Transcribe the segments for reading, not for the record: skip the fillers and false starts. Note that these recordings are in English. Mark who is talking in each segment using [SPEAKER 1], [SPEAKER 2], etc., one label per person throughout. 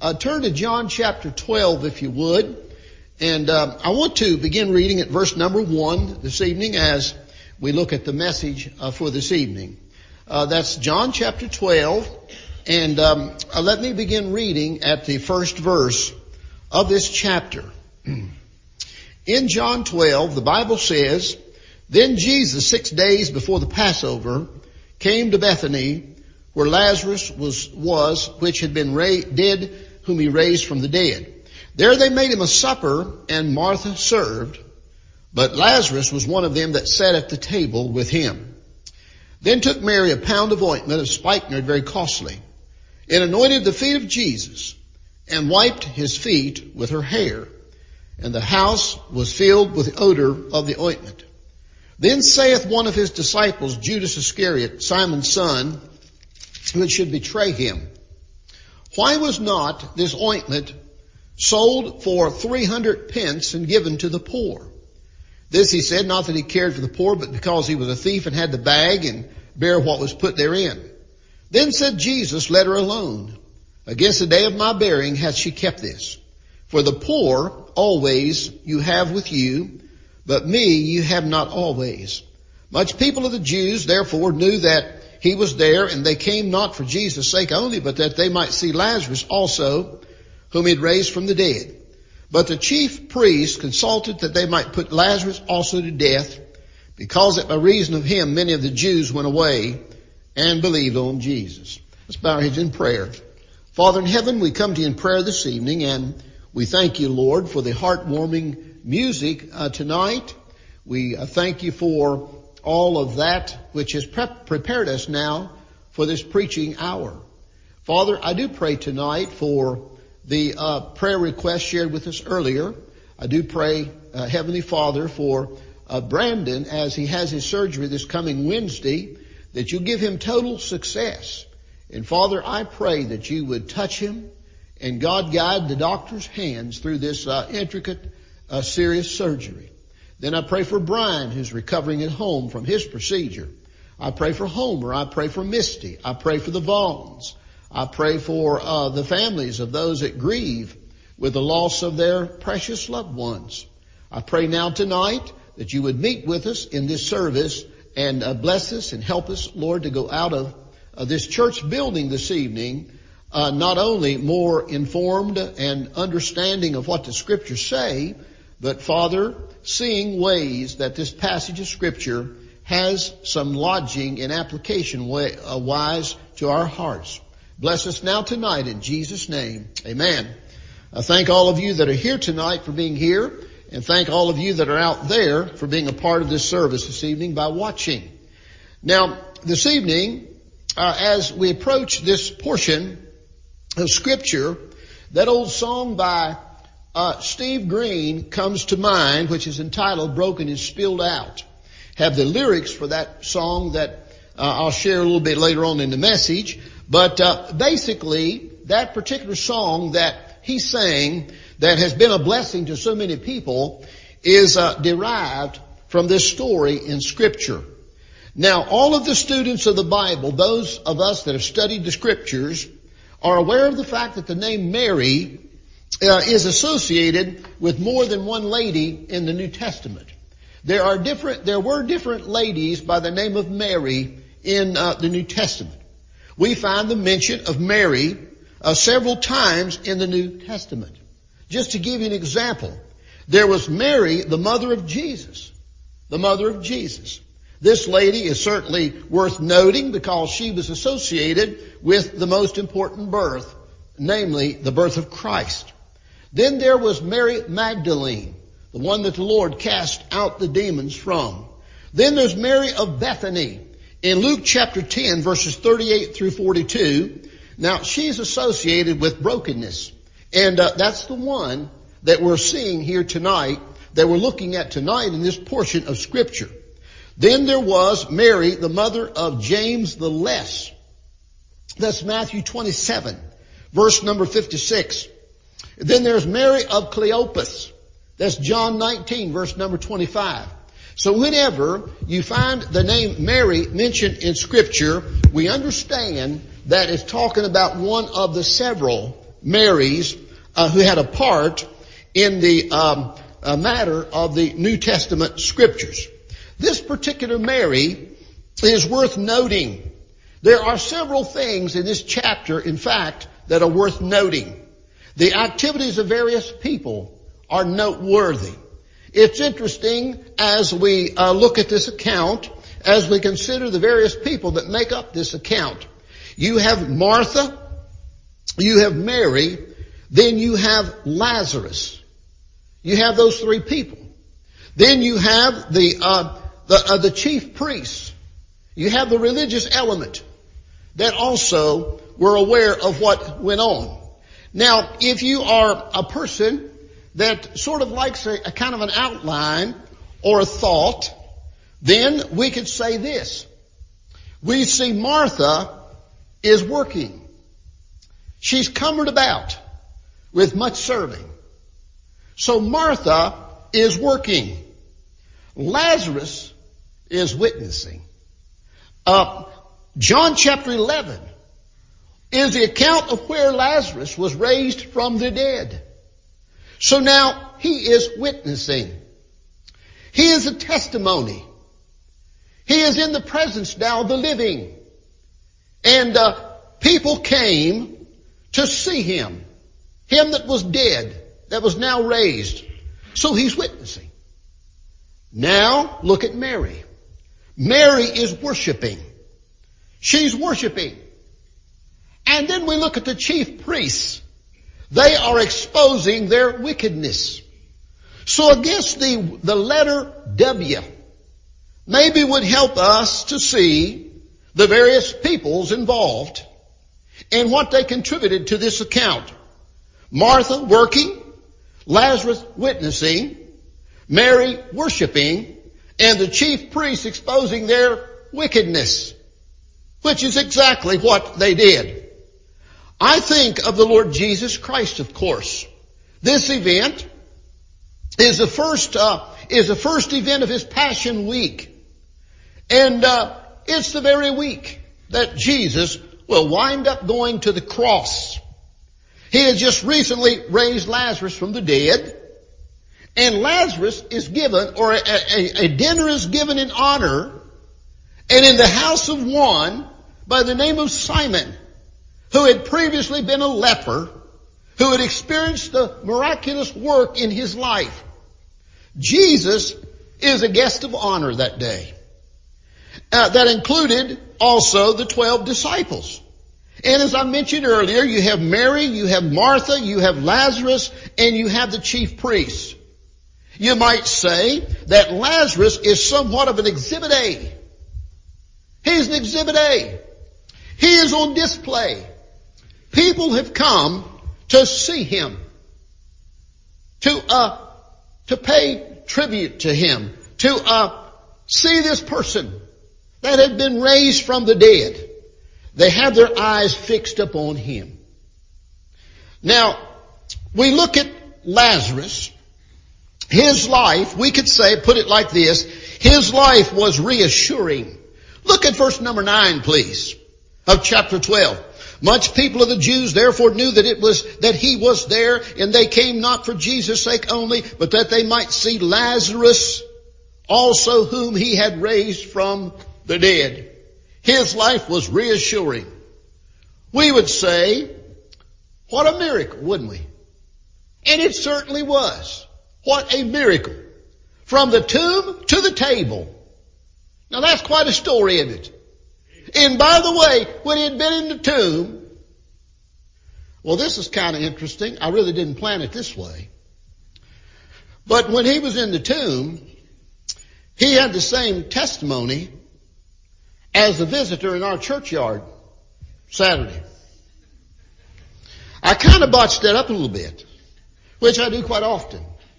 [SPEAKER 1] Turn to John chapter 12 if you would. And I want to begin reading at verse number 1 this evening as we look at the message for this evening. That's John chapter 12. And let me begin reading at the first verse of this chapter. In John 12, the Bible says, "Then Jesus, 6 days before the Passover, came to Bethany, where Lazarus was, which had been dead, whom he raised from the dead. There they made him a supper, and Martha served, but Lazarus was one of them that sat at the table with him. Then took Mary a pound of ointment of spikenard, very costly, and anointed the feet of Jesus, and wiped his feet with her hair. And the house was filled with the odor of the ointment. Then saith one of his disciples, Judas Iscariot, Simon's son, which should betray him, Why was not this ointment sold for 300 pence and given to the poor? This he said, not that he cared for the poor, but because he was a thief and had the bag and bare what was put therein. Then said Jesus, Let her alone. Against the day of my burying hath she kept this. For the poor always you have with you, but me you have not always. Much people of the Jews therefore knew that he was there, and they came not for Jesus' sake only, but that they might see Lazarus also, whom he had raised from the dead. But the chief priests consulted that they might put Lazarus also to death, because that by reason of him many of the Jews went away and believed on Jesus." Let's bow our heads in prayer. Father in heaven, we come to you in prayer this evening, and we thank you, Lord, for the heartwarming music tonight. We thank you for all of that which has prepared us now for this preaching hour. Father, I do pray tonight for the prayer request shared with us earlier. I do pray, Heavenly Father, for Brandon as he has his surgery this coming Wednesday, that you give him total success. And Father, I pray that you would touch him and God guide the doctor's hands through this intricate, serious surgery. Then I pray for Brian, who's recovering at home from his procedure. I pray for Homer. I pray for Misty. I pray for the Vaughns. I pray for the families of those that grieve with the loss of their precious loved ones. I pray now tonight that you would meet with us in this service and bless us and help us, Lord, to go out of this church building this evening not only more informed and understanding of what the Scriptures say, but, Father, seeing ways that this passage of Scripture has some lodging and application wise to our hearts. Bless us now tonight in Jesus' name. Amen. I thank all of you that are here tonight for being here, and thank all of you that are out there for being a part of this service this evening by watching. Now, this evening, as we approach this portion of Scripture, that old song by Steve Green comes to mind, which is entitled Broken and Spilled Out. Have the lyrics for that song that I'll share a little bit later on in the message. But basically, that particular song that he sang that has been a blessing to so many people is derived from this story in Scripture. Now, all of the students of the Bible, those of us that have studied the Scriptures, are aware of the fact that the name Mary is associated with more than one lady in the New Testament. There were different ladies by the name of Mary in the New Testament. We find the mention of Mary several times in the New Testament. Just to give you an example, there was Mary, the mother of Jesus. The mother of Jesus. This lady is certainly worth noting because she was associated with the most important birth, namely the birth of Christ. Then there was Mary Magdalene, the one that the Lord cast out the demons from. Then there's Mary of Bethany in Luke chapter 10, verses 38 through 42. Now, she's associated with brokenness. And that's the one that we're seeing here tonight, that we're looking at tonight in this portion of Scripture. Then there was Mary, the mother of James the Less. That's Matthew 27, verse number 56. Then there's Mary of Cleopas. That's John 19, verse number 25. So whenever you find the name Mary mentioned in Scripture, we understand that it's talking about one of the several Marys who had a part in the matter of the New Testament scriptures. This particular Mary is worth noting. There are several things in this chapter, in fact, that are worth noting. The activities of various people are noteworthy. It's interesting as we look at this account, as we consider the various people that make up this account. You have Martha, you have Mary, then you have Lazarus. You have those three people. Then you have the chief priests. You have the religious element that also were aware of what went on. Now, if you are a person that sort of likes a kind of an outline or a thought, then we could say this. We see Martha is working. She's cumbered about with much serving. So Martha is working. Lazarus is witnessing. John chapter 11 is the account of where Lazarus was raised from the dead. So now he is witnessing. He is a testimony. He is in the presence now of the living. And people came to see him. Him that was dead, that was now raised. So he's witnessing. Now look at Mary. Mary is worshiping. She's worshiping. And then we look at the chief priests. They are exposing their wickedness. So I guess the letter W maybe would help us to see the various peoples involved and what they contributed to this account. Martha working, Lazarus witnessing, Mary worshiping, and the chief priests exposing their wickedness, which is exactly what they did. I think of the Lord Jesus Christ, of course. This event is the first event of his Passion Week. And it's the very week that Jesus will wind up going to the cross. He has just recently raised Lazarus from the dead. And Lazarus is given, or a dinner is given in honor, and in the house of one by the name of Simon, who had previously been a leper, who had experienced the miraculous work in his life. Jesus is a guest of honor that day. That included also the 12 disciples. And as I mentioned earlier, you have Mary, you have Martha, you have Lazarus, and you have the chief priests. You might say that Lazarus is somewhat of an exhibit A. He's an exhibit A. He is on display. People have come to see him, to pay tribute to him, to see this person that had been raised from the dead. They have their eyes fixed upon him. Now, we look at Lazarus. His life, we could say, put it like this, his life was reassuring. Look at verse number 9, please, of chapter 12. Much people of the Jews therefore knew that he was there, and they came not for Jesus' sake only, but that they might see Lazarus also, whom he had raised from the dead. His life was reassuring. We would say, what a miracle, wouldn't we? And it certainly was. What a miracle. From the tomb to the table. Now that's quite a story, isn't it? And by the way, when he had been in the tomb, well, this is kind of interesting. I really didn't plan it this way. But when he was in the tomb, he had the same testimony as the visitor in our churchyard Saturday. I kind of botched that up a little bit, which I do quite often.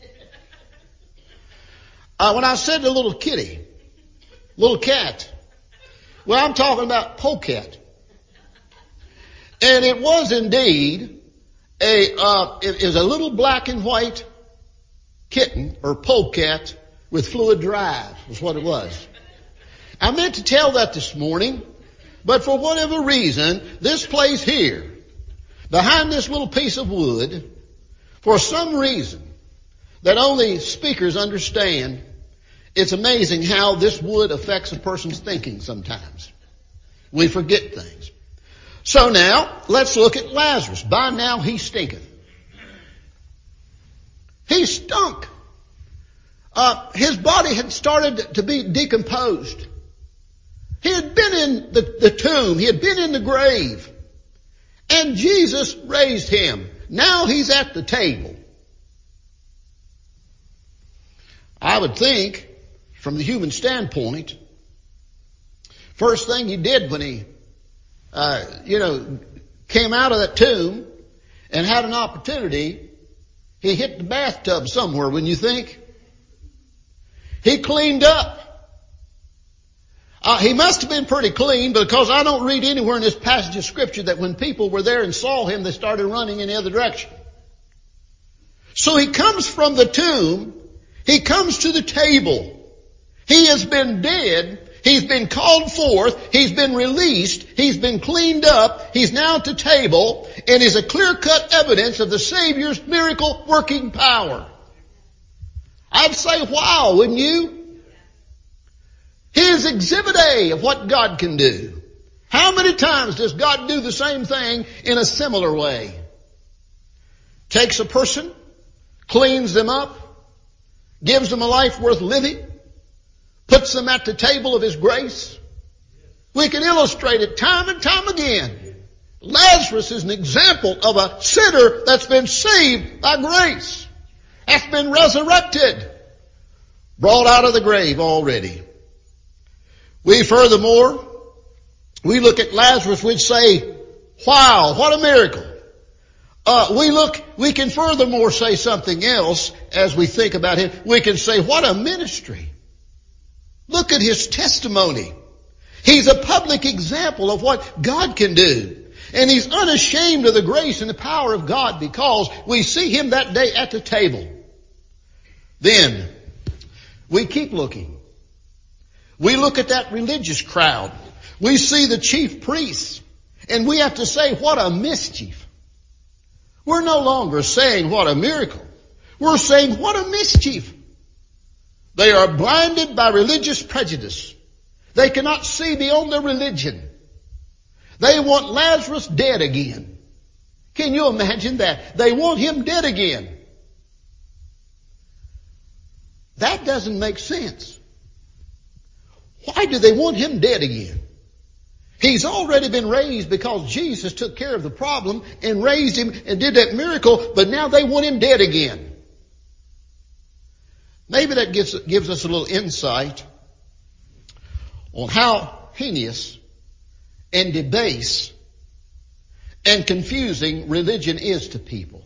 [SPEAKER 1] When I said the little kitty, little cat, well, I'm talking about polecat. And it was indeed it is a little black and white kitten or polecat with fluid drive was what it was. I meant to tell that this morning, but for whatever reason, this place here behind this little piece of wood, for some reason that only speakers understand, it's amazing how this wood affects a person's thinking sometimes. We forget things. So now, let's look at Lazarus. By now he stinketh. He stunk. His body had started to be decomposed. He had been in the tomb. He had been in the grave. And Jesus raised him. Now he's at the table. I would think, from the human standpoint, first thing he did when he, came out of that tomb and had an opportunity, he hit the bathtub somewhere, wouldn't you think? He cleaned up. He must have been pretty clean, because I don't read anywhere in this passage of Scripture that when people were there and saw him, they started running in the other direction. So he comes from the tomb. He comes to the table. He has been dead. He's been called forth. He's been released. He's been cleaned up. He's now at the table, and is a clear-cut evidence of the Savior's miracle working power. I'd say, wow, wouldn't you? He is exhibit A of what God can do. How many times does God do the same thing in a similar way? Takes a person, cleans them up, gives them a life worth living, puts them at the table of His grace. We can illustrate it time and time again. Lazarus is an example of a sinner that's been saved by grace. That's been resurrected, brought out of the grave already. We look at Lazarus, we'd say, wow, what a miracle. We can furthermore say something else as we think about him. We can say, what a ministry. Look at his testimony. He's a public example of what God can do. And he's unashamed of the grace and the power of God, because we see him that day at the table. Then, we keep looking. We look at that religious crowd. We see the chief priests. And we have to say, what a mischief. We're no longer saying what a miracle. We're saying what a mischief. They are blinded by religious prejudice. They cannot see beyond their religion. They want Lazarus dead again. Can you imagine that? They want him dead again. That doesn't make sense. Why do they want him dead again? He's already been raised because Jesus took care of the problem and raised him and did that miracle, but now they want him dead again. Maybe that gives us a little insight on how heinous and debased and confusing religion is to people.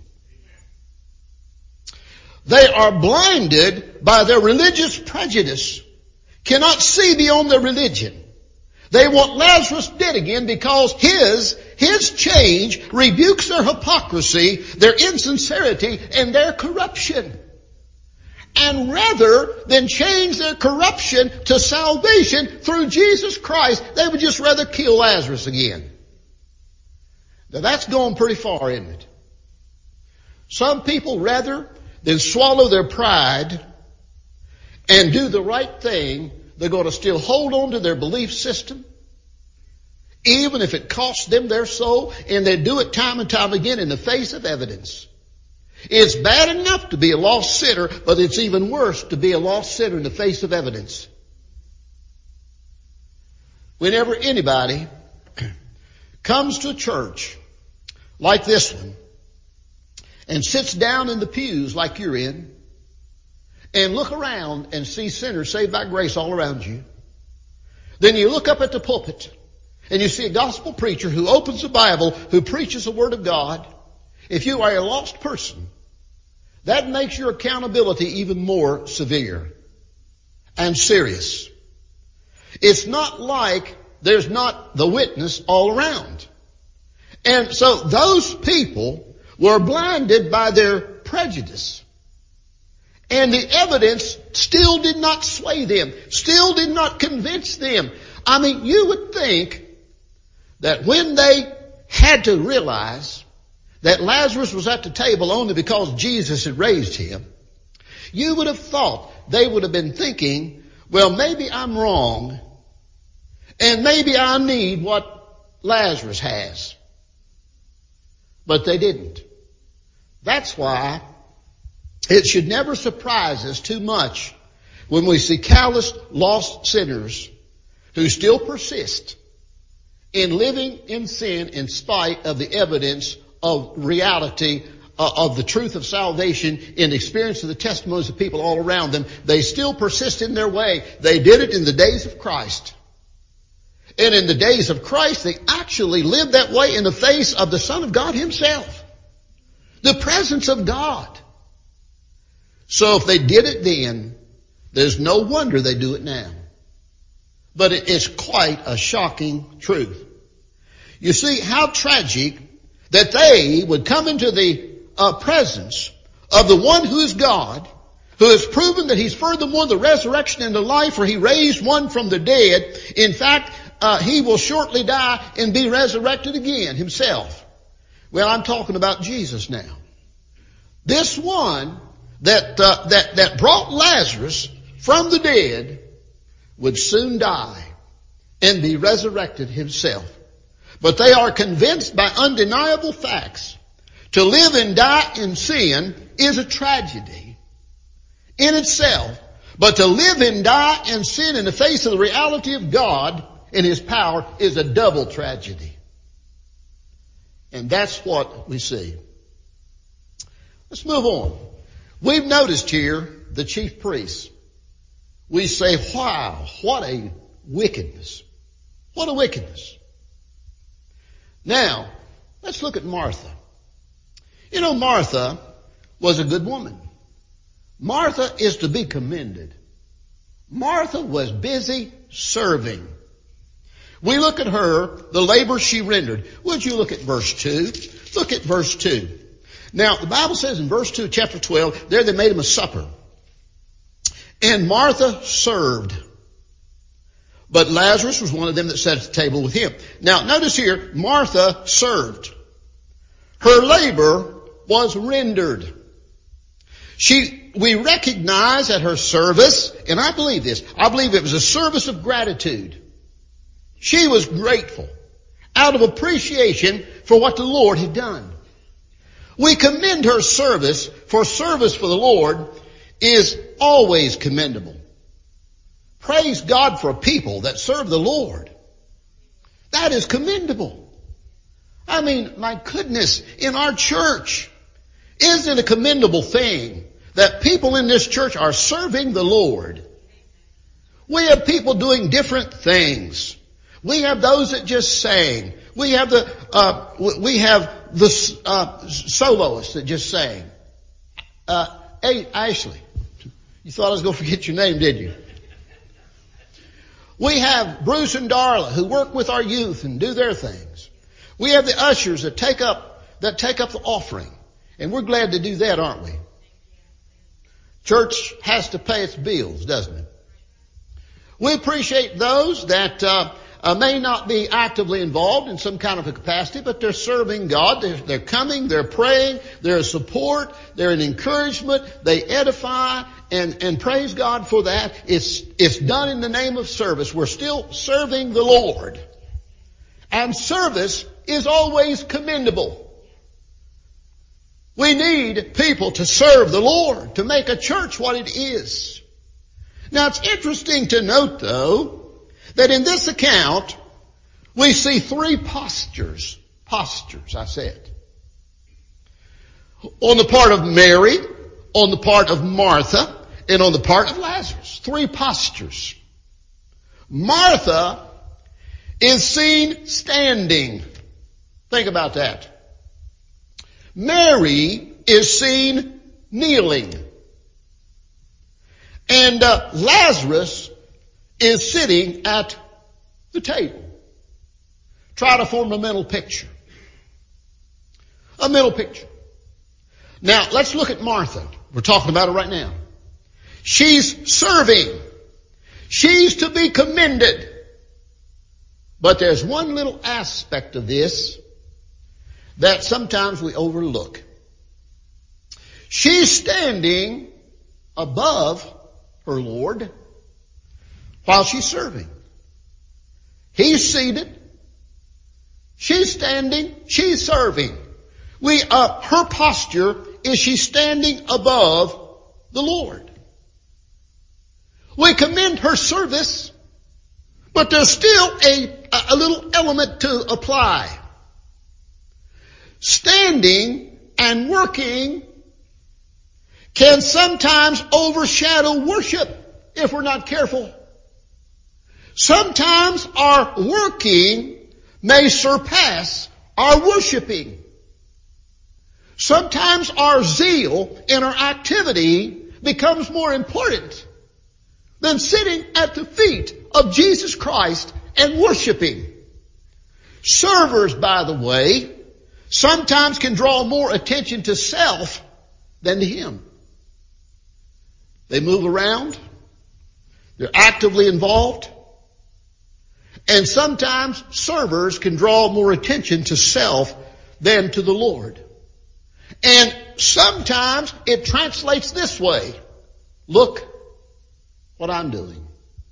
[SPEAKER 1] They are blinded by their religious prejudice, cannot see beyond their religion. They want Lazarus dead again because his change rebukes their hypocrisy, their insincerity, and their corruption. And rather than change their corruption to salvation through Jesus Christ, they would just rather kill Lazarus again. Now that's going pretty far, isn't it? Some people, rather than swallow their pride and do the right thing, they're going to still hold on to their belief system, even if it costs them their soul, and they do it time and time again in the face of evidence. It's bad enough to be a lost sinner, but it's even worse to be a lost sinner in the face of evidence. Whenever anybody comes to a church like this one and sits down in the pews like you're in and look around and see sinners saved by grace all around you, then you look up at the pulpit and you see a gospel preacher who opens the Bible, who preaches the Word of God. If you are a lost person, that makes your accountability even more severe and serious. It's not like there's not the witness all around. And so those people were blinded by their prejudice. And the evidence still did not sway them, still did not convince them. I mean, you would think that when they had to realize that Lazarus was at the table only because Jesus had raised him, you would have thought they would have been thinking, well, maybe I'm wrong, and maybe I need what Lazarus has. But they didn't. That's why it should never surprise us too much when we see callous, lost sinners who still persist in living in sin in spite of the evidence of reality of the truth of salvation in the experience of the testimonies of people all around them. They still persist in their way. They did it in the days of Christ. And in the days of Christ, they actually lived that way in the face of the Son of God himself. The presence of God. So if they did it then, there's no wonder they do it now. But it is quite a shocking truth. You see how tragic that they would come into the presence of the one who is God, who has proven that he's furthermore the resurrection and the life, for he raised one from the dead. In fact, he will shortly die and be resurrected again himself. Well, I'm talking about Jesus now. This one that brought Lazarus from the dead would soon die and be resurrected himself. But they are convinced by undeniable facts. To live and die in sin is a tragedy in itself. But to live and die in sin in the face of the reality of God and his power is a double tragedy. And that's what we see. Let's move on. We've noticed here the chief priests. We say, wow, what a wickedness. What a wickedness. Now, let's look at Martha. You know, Martha was a good woman. Martha is to be commended. Martha was busy serving. We look at her, the labor she rendered. Would you look at verse 2? Look at verse 2. Now, the Bible says in verse 2, chapter 12, there they made him a supper. And Martha served. But Lazarus was one of them that sat at the table with him. Now, notice here, Martha served. Her labor was rendered. We recognize at her service, and I believe this, I believe it was a service of gratitude. She was grateful out of appreciation for what the Lord had done. We commend her service, for service for the Lord is always commendable. Praise God for a people that serve the Lord. That is commendable. I mean, my goodness, in our church, isn't it a commendable thing that people in this church are serving the Lord? We have people doing different things. We have those that just sang. We have the soloists that just sang. Hey, Ashley, you thought I was going to forget your name, did you? We have Bruce and Darla who work with our youth and do their things. We have the ushers that take up the offering. And we're glad to do that, aren't we? Church has to pay its bills, doesn't it? We appreciate those that may not be actively involved in some kind of a capacity, but they're serving God. They're coming, they're praying, they're a support, they're an encouragement, they edify, and praise God for that. It's done in the name of service. We're still serving the Lord. And service is always commendable. We need people to serve the Lord, to make a church what it is. Now it's interesting to note, though, that in this account, we see three postures. Postures, I said. On the part of Mary, on the part of Martha, and on the part of Lazarus. Three postures. Martha is seen standing. Think about that. Mary is seen kneeling. And Lazarus is sitting at the table. Try to form a mental picture. A mental picture. Now, let's look at Martha. We're talking about her right now. She's serving. She's to be commended. But there's one little aspect of this that sometimes we overlook. She's standing above her Lord while she's serving. He's seated. She's standing. She's serving. Her posture is she's standing above the Lord. We commend her service, but there's still a little element to apply. Standing and working can sometimes overshadow worship if we're not careful. Sometimes our working may surpass our worshiping. Sometimes our zeal in our activity becomes more important than sitting at the feet of Jesus Christ and worshiping. Servers, by the way, sometimes can draw more attention to self than to Him. They move around. They're actively involved. And sometimes servers can draw more attention to self than to the Lord. And sometimes it translates this way. Look what I'm doing.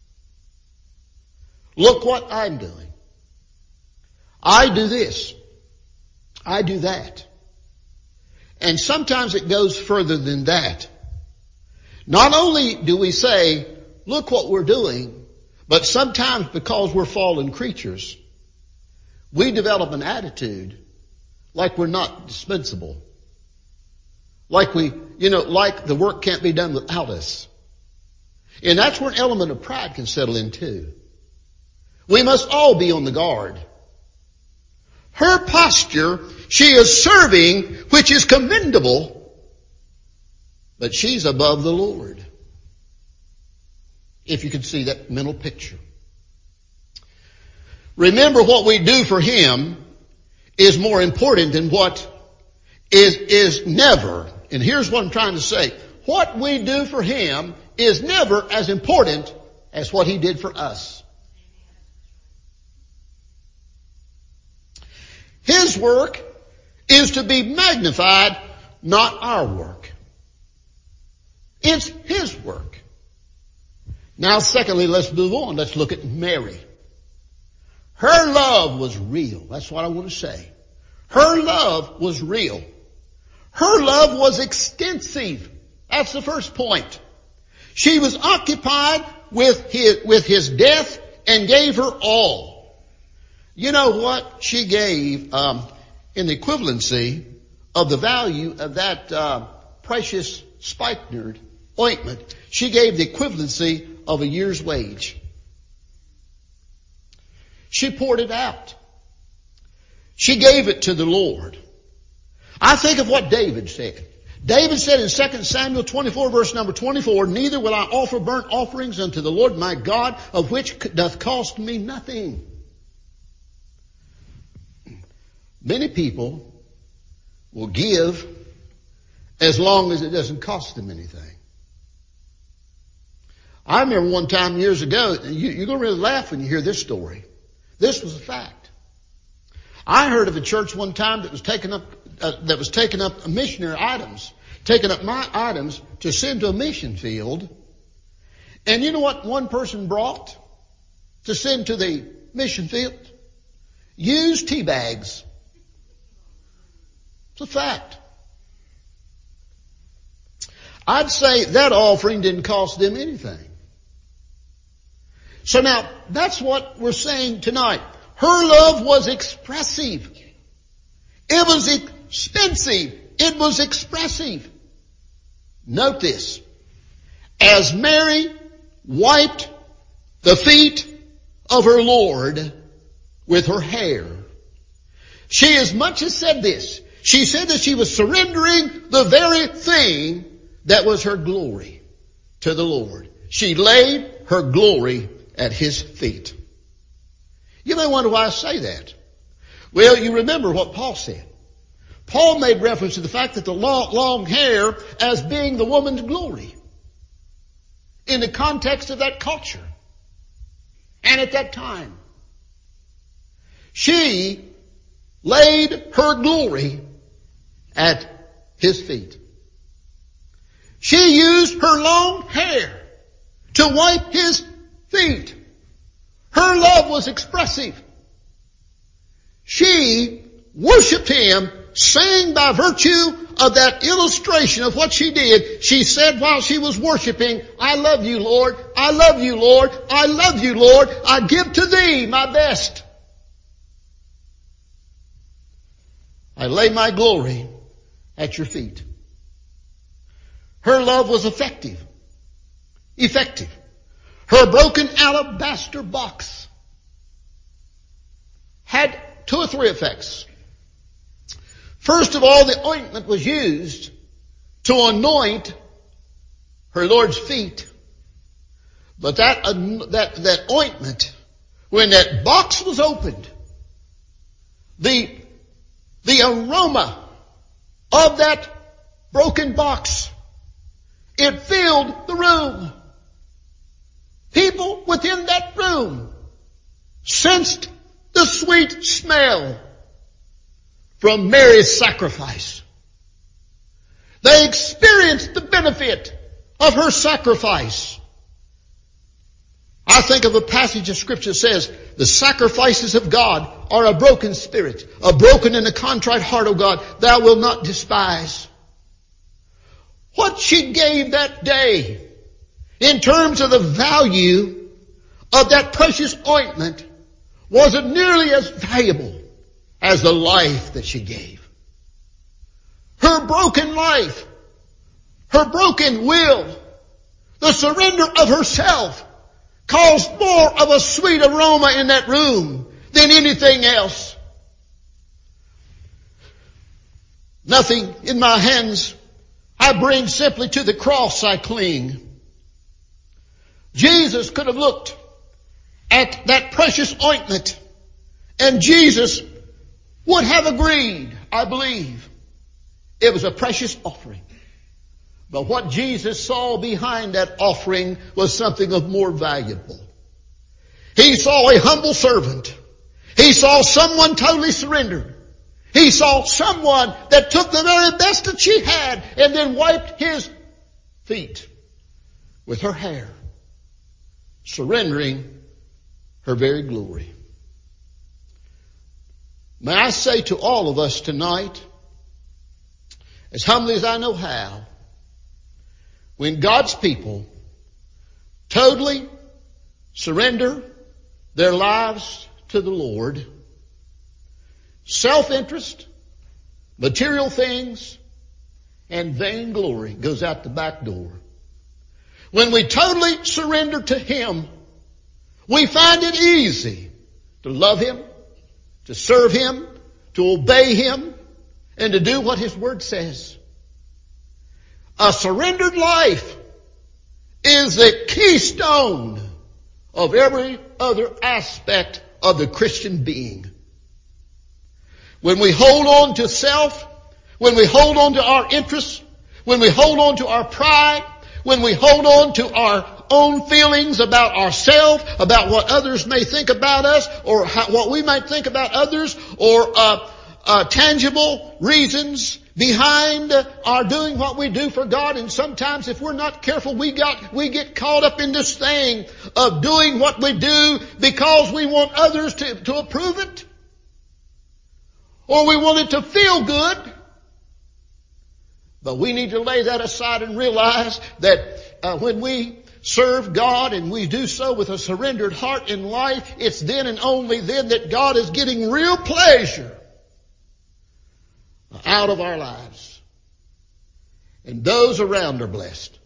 [SPEAKER 1] Look what I'm doing. I do this. I do that. And sometimes it goes further than that. Not only do we say, look what we're doing, but sometimes because we're fallen creatures, we develop an attitude like we're not dispensable. Like like the work can't be done without us. And that's where an element of pride can settle in too. We must all be on the guard. Her posture, she is serving, which is commendable, but she's above the Lord. If you can see that mental picture. Remember, what we do for Him is more important than what is never. And here's what I'm trying to say. What we do for Him is never as important as what He did for us. His work is to be magnified, not our work. It's His work. Now, secondly, let's move on. Let's look at Mary. Her love was real. That's what I want to say. Her love was real. Her love was extensive. That's the first point. She was occupied with his death and gave her all. You know what she gave in the equivalency of the value of that precious spikenard ointment? She gave the equivalency of a year's wage. She poured it out. She gave it to the Lord. I think of what David said. David said in 2 Samuel 24 verse number 24, neither will I offer burnt offerings unto the Lord my God, of which doth cost me nothing. Many people will give as long as it doesn't cost them anything. I remember one time years ago, you're going to really laugh when you hear this story. This was a fact. I heard of a church one time that was taking up missionary items, taking up my items to send to a mission field. And you know what one person brought to send to the mission field? Used tea bags. It's a fact. I'd say that offering didn't cost them anything. So now, that's what we're saying tonight. Her love was expressive. It was expensive. It was expressive. Note this. As Mary wiped the feet of her Lord with her hair, she as much as said this. She said that she was surrendering the very thing that was her glory to the Lord. She laid her glory at His feet. You may wonder why I say that. Well, you remember what Paul said. Paul made reference to the fact that the long hair as being the woman's glory in the context of that culture and at that time. She laid her glory at his feet. She used her long hair to wipe his feet. Her love was expressive. She worshiped him, saying by virtue of that illustration of what she did, she said while she was worshiping, I love you, Lord. I love you, Lord. I love you, Lord. I give to thee my best. I lay my glory at your feet. Her love was effective. Her broken alabaster box had 2 or 3 effects. First of all, the ointment was used to anoint her Lord's feet. But that ointment, when that box was opened, the aroma of that broken box, it filled the room. People within that room sensed the sweet smell from Mary's sacrifice. They experienced the benefit of her sacrifice. I think of a passage of Scripture that says, the sacrifices of God are a broken spirit, a broken and a contrite heart, O God, thou wilt not despise. What she gave that day in terms of the value of that precious ointment wasn't nearly as valuable as the life that she gave. Her broken life, her broken will, the surrender of herself caused more of a sweet aroma in that room than anything else. Nothing in my hands I bring, simply to the cross I cling. Jesus could have looked at that precious ointment, and Jesus would have agreed, I believe. It was a precious offering. But what Jesus saw behind that offering was something of more valuable. He saw a humble servant. He saw someone totally surrendered. He saw someone that took the very best that she had and then wiped his feet with her hair, surrendering her very glory. May I say to all of us tonight, as humbly as I know how, when God's people totally surrender their lives to the Lord, self-interest, material things, and vainglory goes out the back door. When we totally surrender to Him, we find it easy to love Him, to serve Him, to obey Him, and to do what His Word says. A surrendered life is the keystone of every other aspect of the Christian being. When we hold on to self, when we hold on to our interests, when we hold on to our pride, when we hold on to our own feelings about ourselves, about what others may think about us, or what we might think about others, or tangible reasons behind our doing what we do for God. And sometimes if we're not careful, we get caught up in this thing of doing what we do because we want others to approve it, or we want it to feel good. But we need to lay that aside and realize that when we serve God and we do so with a surrendered heart in life, it's then and only then that God is getting real pleasure out of our lives. And those around are blessed.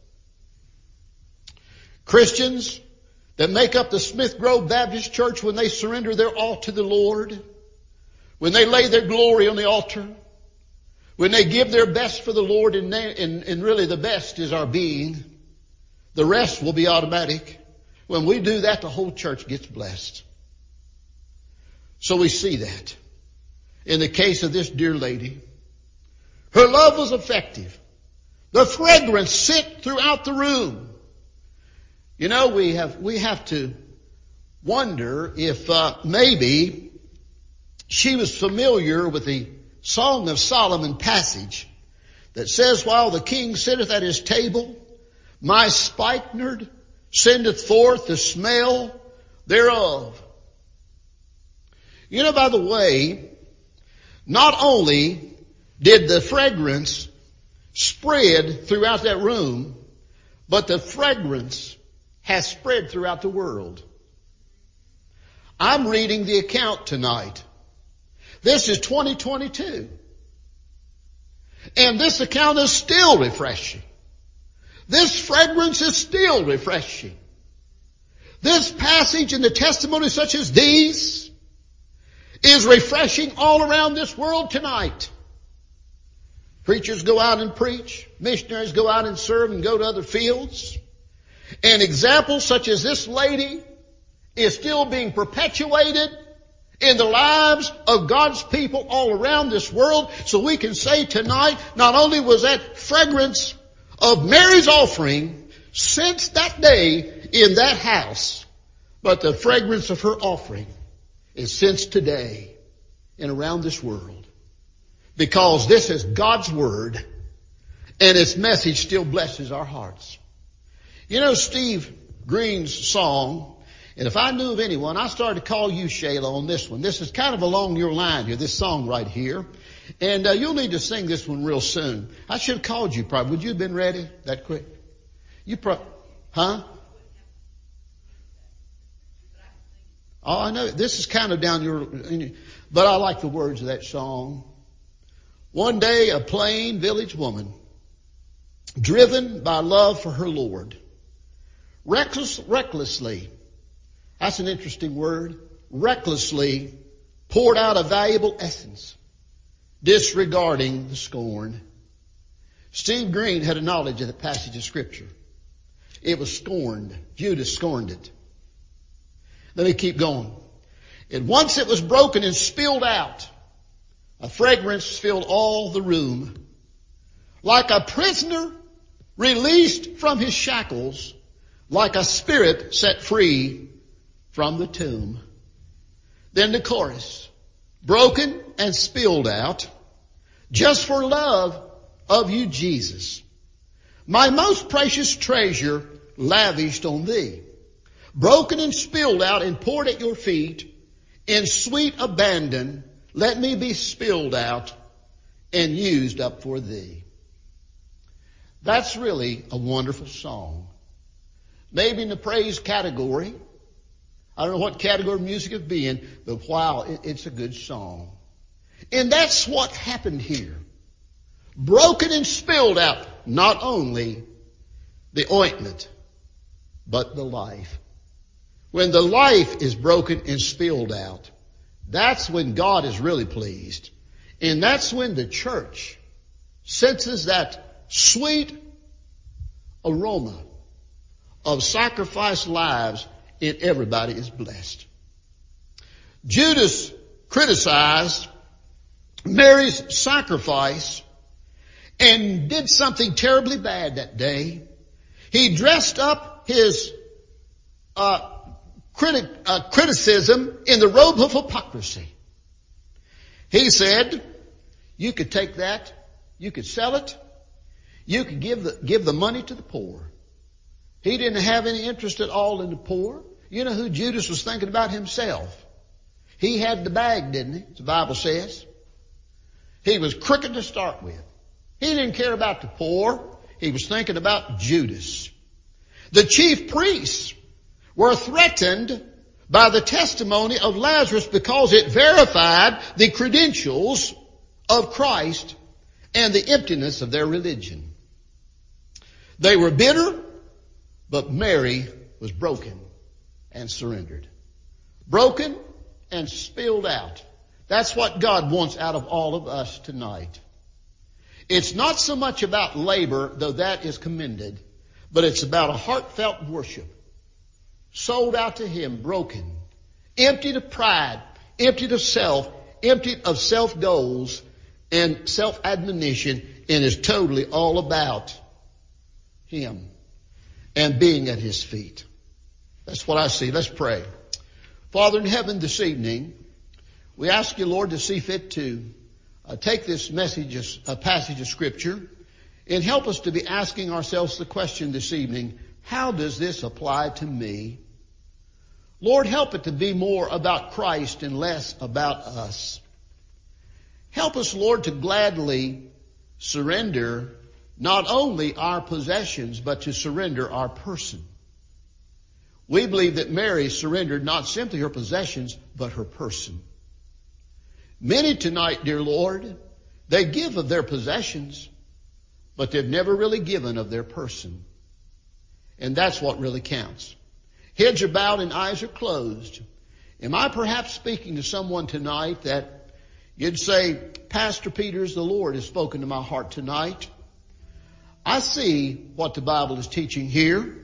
[SPEAKER 1] Christians that make up the Smith Grove Baptist Church, when they surrender their all to the Lord, when they lay their glory on the altar, when they give their best for the Lord, and really the best is our being, the rest will be automatic. When we do that, the whole church gets blessed. So we see that in the case of this dear lady. Her love was effective. The fragrance sent throughout the room. You know, we have to wonder if maybe she was familiar with the Song of Solomon passage that says, while the king sitteth at his table, my spikenard sendeth forth the smell thereof. You know, by the way, not only did the fragrance spread throughout that room, but the fragrance has spread throughout the world. I'm reading the account tonight. This is 2022. And this account is still refreshing. This fragrance is still refreshing. This passage and the testimonies such as these is refreshing all around this world tonight. Preachers go out and preach. Missionaries go out and serve and go to other fields. And examples such as this lady is still being perpetuated in the lives of God's people all around this world. So we can say tonight, not only was that fragrance of Mary's offering since that day in that house, but the fragrance of her offering is since today and around this world. Because this is God's Word and its message still blesses our hearts. You know Steve Green's song, and if I knew of anyone, I started to call you, Shayla, on this one. This is kind of along your line here, this song right here. And you'll need to sing this one real soon. I should have called you probably. Would you have been ready that quick? Huh? Oh, I know. This is kind of down your, but I like the words of that song. One day a plain village woman, driven by love for her Lord, recklessly, that's an interesting word, recklessly poured out a valuable essence, disregarding the scorn. Steve Green had a knowledge of the passage of Scripture. It was scorned. Judas scorned it. Let me keep going. And once it was broken and spilled out, a fragrance filled all the room. Like a prisoner released from his shackles, like a spirit set free from the tomb. Then the chorus, broken and spilled out, just for love of you, Jesus. My most precious treasure lavished on thee. Broken and spilled out and poured at your feet, in sweet abandon, let me be spilled out and used up for thee. That's really a wonderful song. Maybe in the praise category. I don't know what category of music it'd be in, but wow, it's a good song. And that's what happened here. Broken and spilled out, not only the ointment, but the life. When the life is broken and spilled out, that's when God is really pleased. And that's when the church senses that sweet aroma of sacrificed lives and everybody is blessed. Judas criticized Mary's sacrifice and did something terribly bad that day. He dressed up his criticism in the robe of hypocrisy. He said, you could take that, you could sell it, you could give the money to the poor. He didn't have any interest at all in the poor. You know who Judas was thinking about? Himself. He had the bag, didn't he? The Bible says. He was crooked to start with. He didn't care about the poor. He was thinking about Judas. The chief priests were threatened by the testimony of Lazarus because it verified the credentials of Christ and the emptiness of their religion. They were bitter, but Mary was broken and surrendered. Broken and spilled out. That's what God wants out of all of us tonight. It's not so much about labor, though that is commended, but it's about a heartfelt worship. Sold out to Him, broken, emptied of pride, emptied of self, emptied of self goals and self admonition, and is totally all about Him and being at His feet. That's what I see. Let's pray. Father in heaven, this evening, We ask you, Lord, to see fit to take this message, a passage of Scripture, and help us to be asking ourselves the question this evening, how does this apply to me? Lord, help it to be more about Christ and less about us. Help us, Lord, to gladly surrender not only our possessions, but to surrender our person. We believe that Mary surrendered not simply her possessions, but her person. Many tonight, dear Lord, they give of their possessions, but they've never really given of their person. And that's what really counts. Heads are bowed and eyes are closed. Am I perhaps speaking to someone tonight that you'd say, Pastor Peters, the Lord has spoken to my heart tonight. I see what the Bible is teaching here.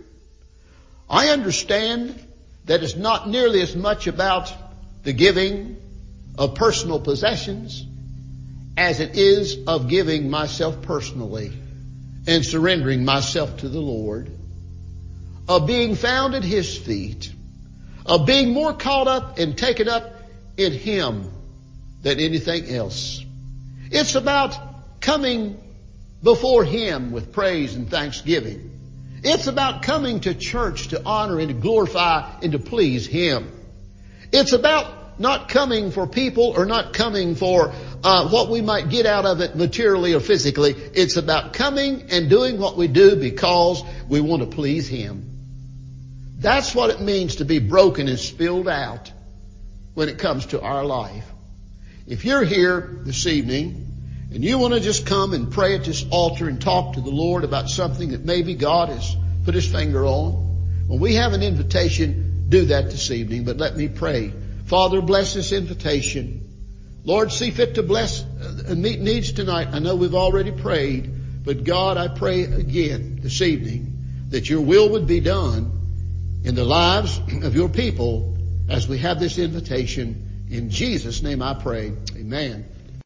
[SPEAKER 1] I understand that it's not nearly as much about the giving of personal possessions as it is of giving myself personally and surrendering myself to the Lord, of being found at His feet, of being more caught up and taken up in Him than anything else. It's about coming before Him with praise and thanksgiving. It's about coming to church to honor and to glorify and to please Him. It's about not coming for people or not coming for what we might get out of it materially or physically. It's about coming and doing what we do because we want to please Him. That's what it means to be broken and spilled out when it comes to our life. If you're here this evening and you want to just come and pray at this altar and talk to the Lord about something that maybe God has put His finger on, well, we have an invitation. Do that this evening, but let me pray. Father, bless this invitation. Lord, see fit to bless and meet needs tonight. I know we've already prayed, but God, I pray again this evening that Your will would be done in the lives of Your people as we have this invitation. In Jesus' name I pray. Amen.